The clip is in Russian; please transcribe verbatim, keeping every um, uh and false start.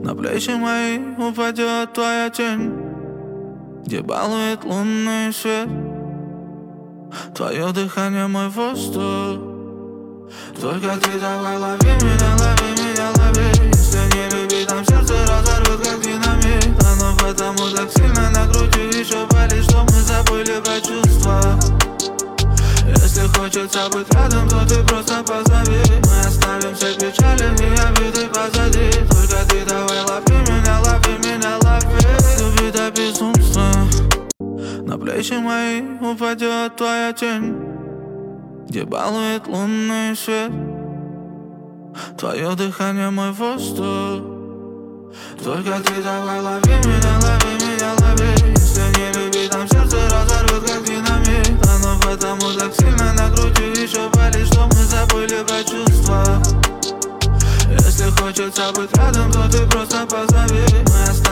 На плечи мои упадет твоя тень, где балует лунный свет. Твое дыхание мой воздух. Только ты давай лови меня, лови меня, лови. Если не любить, там сердце разорвет как динамит. Оно потому так сильно на груди еще болит, что мы забыли про чувства. Если хочется быть рядом, то ты просто позови. Мы оставим все печали и обиды позади. Только ты давай лови меня, лови меня, лови. Люби до безумства. На плечи мои упадет твоя тень, где балует лунный свет. Твое дыхание мой воздух. Только ты давай лови меня, лови меня, лови. Если не любить, там сердце разорвет как динамит. Оно потому так сильно на груди еще болит, что мы забыли про чувства. Если хочется быть рядом, то ты просто позови. Мы